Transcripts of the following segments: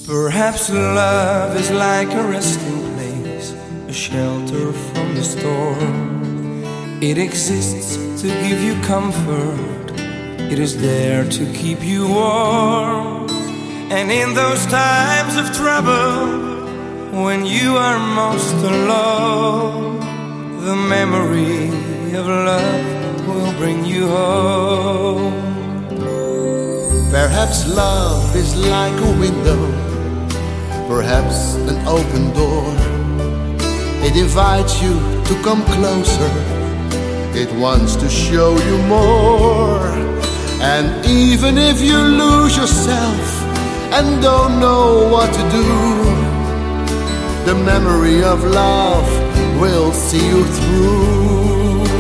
Perhaps love is like a resting place, a shelter from the storm. It exists to give you comfort, it is there to keep you warm. And in those times of trouble, when you are most alone, the memory of love will bring you home. Perhaps love is like a window, perhaps an open door. It invites you to come closer, it wants to show you more. And even if you lose yourself and don't know what to do, the memory of love will see you through.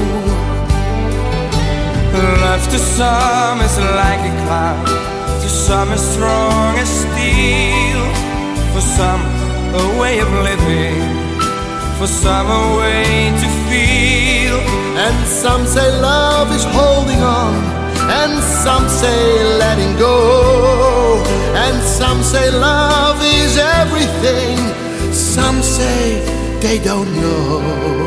Love to some is like a cloud, to some as strong as steel. For some a way of living, for some a way to feel. And some say love is holding on, and some say letting go. And some say love is everything, some say they don't know.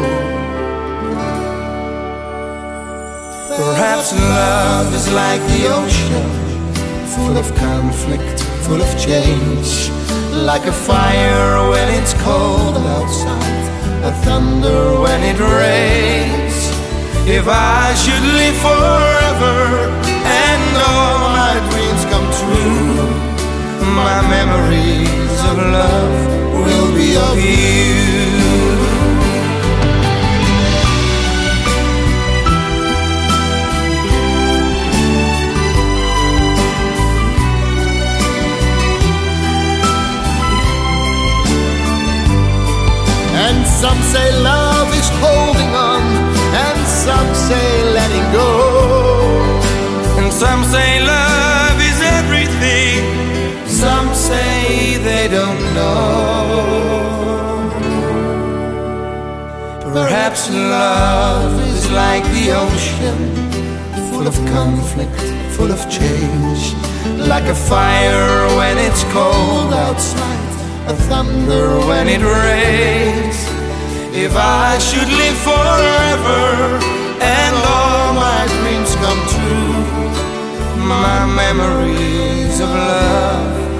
Perhaps love is like the ocean, full of conflict, full of change. Like a fire when it's cold outside, a thunder when it rains. If I should live forever and all my dreams come true, my memories of love will be of you. And some say love is holding on, and some say letting go. And some say love is everything, some say they don't know. Perhaps love is like the ocean, full of conflict, full of change. Like a fire when it's cold outside, a thunder when it rains. If I should live forever and all my dreams come true, my memories of love